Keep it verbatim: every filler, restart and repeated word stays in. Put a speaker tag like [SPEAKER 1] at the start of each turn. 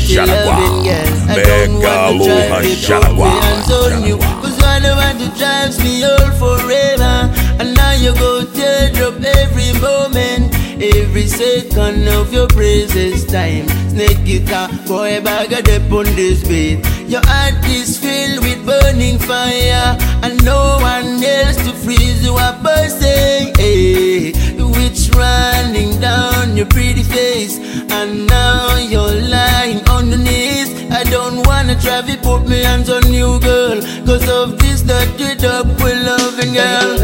[SPEAKER 1] still loving, girl. I don't want to drive it, put my hands on you. Cause you're the one that drives me all forever. And now you go teardrop every moment, every second of your precious time. Snake guitar, boy, bag a dip on this beat. Your heart is filled with burning fire, and no one else to freeze you up bursting. Hey, which running down your pretty face, and now you're lying on your knees. I don't wanna try to put my hands on you, girl, cause of this dirty up with loving, girl.